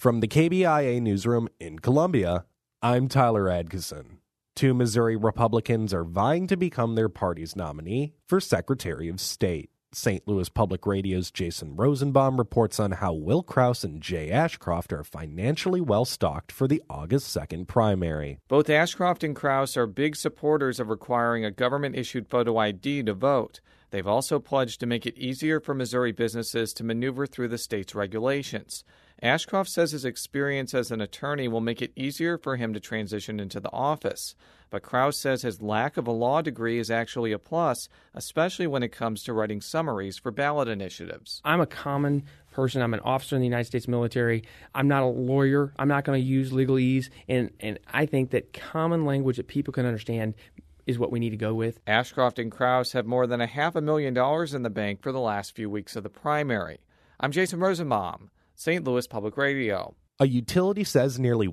From the KBIA newsroom in Columbia, I'm Tyler Adkison. Two Missouri Republicans are vying to become their party's nominee for Secretary of State. St. Louis Public Radio's Jason Rosenbaum reports on how Will Krause and Jay Ashcroft are financially well-stocked for the August 2nd primary. Both Ashcroft and Krause are big supporters of requiring a government-issued photo ID to vote. They've also pledged to make it easier for Missouri businesses to maneuver through the state's regulations. Ashcroft says his experience as an attorney will make it easier for him to transition into the office. But Krause says his lack of a law degree is actually a plus, especially when it comes to writing summaries for ballot initiatives. I'm a common person. I'm an officer in the United States military. I'm not a lawyer. I'm not going to use legalese. And I think that common language that people can understand is what we need to go with. Ashcroft and Krause have more than $500,000 in the bank for the last few weeks of the primary. I'm Jason Rosenbaum, St. Louis Public Radio. A utility says nearly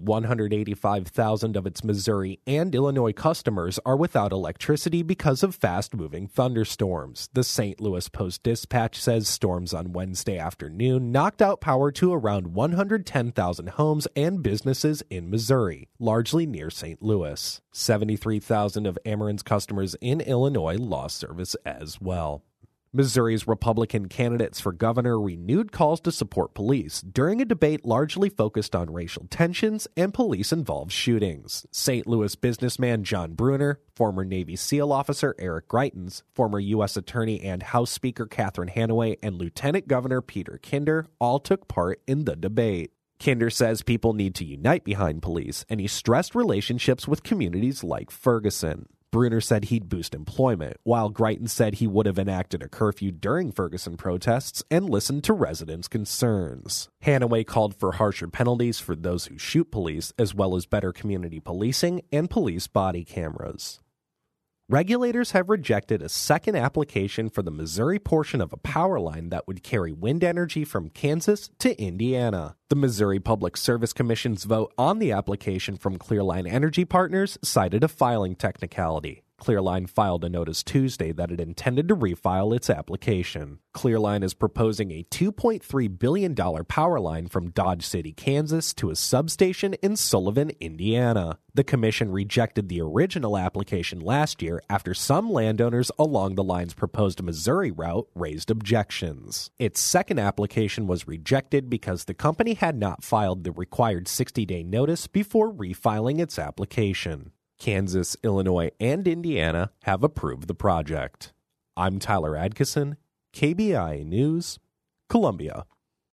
185,000 of its Missouri and Illinois customers are without electricity because of fast-moving thunderstorms. The St. Louis Post-Dispatch says storms on Wednesday afternoon knocked out power to around 110,000 homes and businesses in Missouri, largely near St. Louis. 73,000 of Ameren's customers in Illinois lost service as well. Missouri's Republican candidates for governor renewed calls to support police during a debate largely focused on racial tensions and police-involved shootings. St. Louis businessman John Brunner, former Navy SEAL officer Eric Greitens, former U.S. Attorney and House Speaker Catherine Hanaway, and Lieutenant Governor Peter Kinder all took part in the debate. Kinder says people need to unite behind police, and he stressed relationships with communities like Ferguson. Brunner said he'd boost employment, while Greitens said he would have enacted a curfew during Ferguson protests and listened to residents' concerns. Hanaway called for harsher penalties for those who shoot police, as well as better community policing and police body cameras. Regulators have rejected a second application for the Missouri portion of a power line that would carry wind energy from Kansas to Indiana. The Missouri Public Service Commission's vote on the application from Clearline Energy Partners cited a filing technicality. Clearline filed a notice Tuesday that it intended to refile its application. Clearline is proposing a $2.3 billion power line from Dodge City, Kansas to a substation in Sullivan, Indiana. The commission rejected the original application last year after some landowners along the line's proposed Missouri route raised objections. Its second application was rejected because the company had not filed the required 60-day notice before refiling its application. Kansas, Illinois, and Indiana have approved the project. I'm Tyler Adkison, KBIA News, Columbia.